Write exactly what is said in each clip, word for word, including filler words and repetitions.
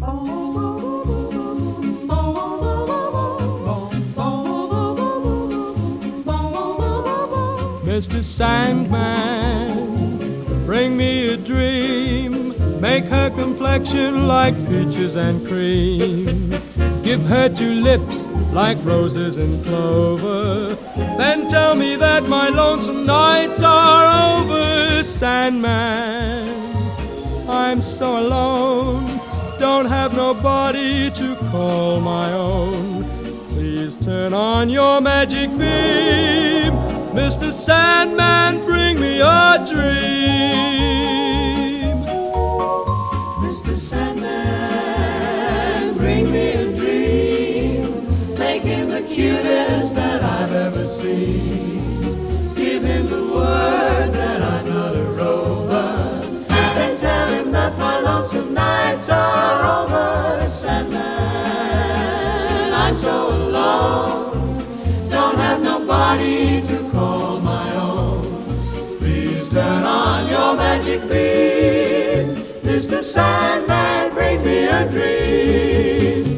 Mister Sandman, bring me a dream. Make her complexion like peaches and cream. Give her two lips like roses and clover. Then tell me that my lonesome nights are over. Sandman, I'm so alone, don't have nobody to call my own. Please turn on your magic beam. Mister Sandman, bring me a dream. Mister Sandman, bring me a dream. Make him the cutest that I've ever seen. Give him the word that I'm not a rover. Then tell him that my lonesome nights are over. Sandman, I'm so alone, don't have nobody to call my own. Please turn on your magic beam. Mister Sandman, bring me a dream.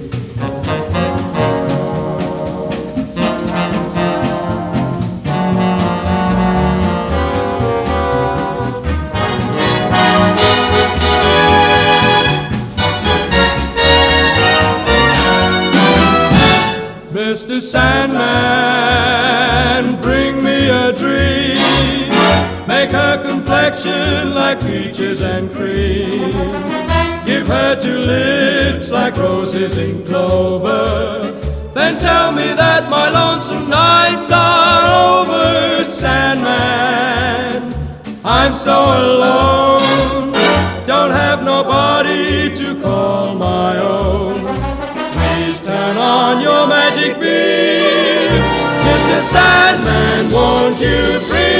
Mister Sandman, bring me a dream. Make her complexion like peaches and cream. Give her two lips like roses in clover. Then tell me that my lonesome nights are over. Sandman, I'm so alone, don't have nobody to call my own. Please turn on your magic beam. Mister Sandman, won't you bring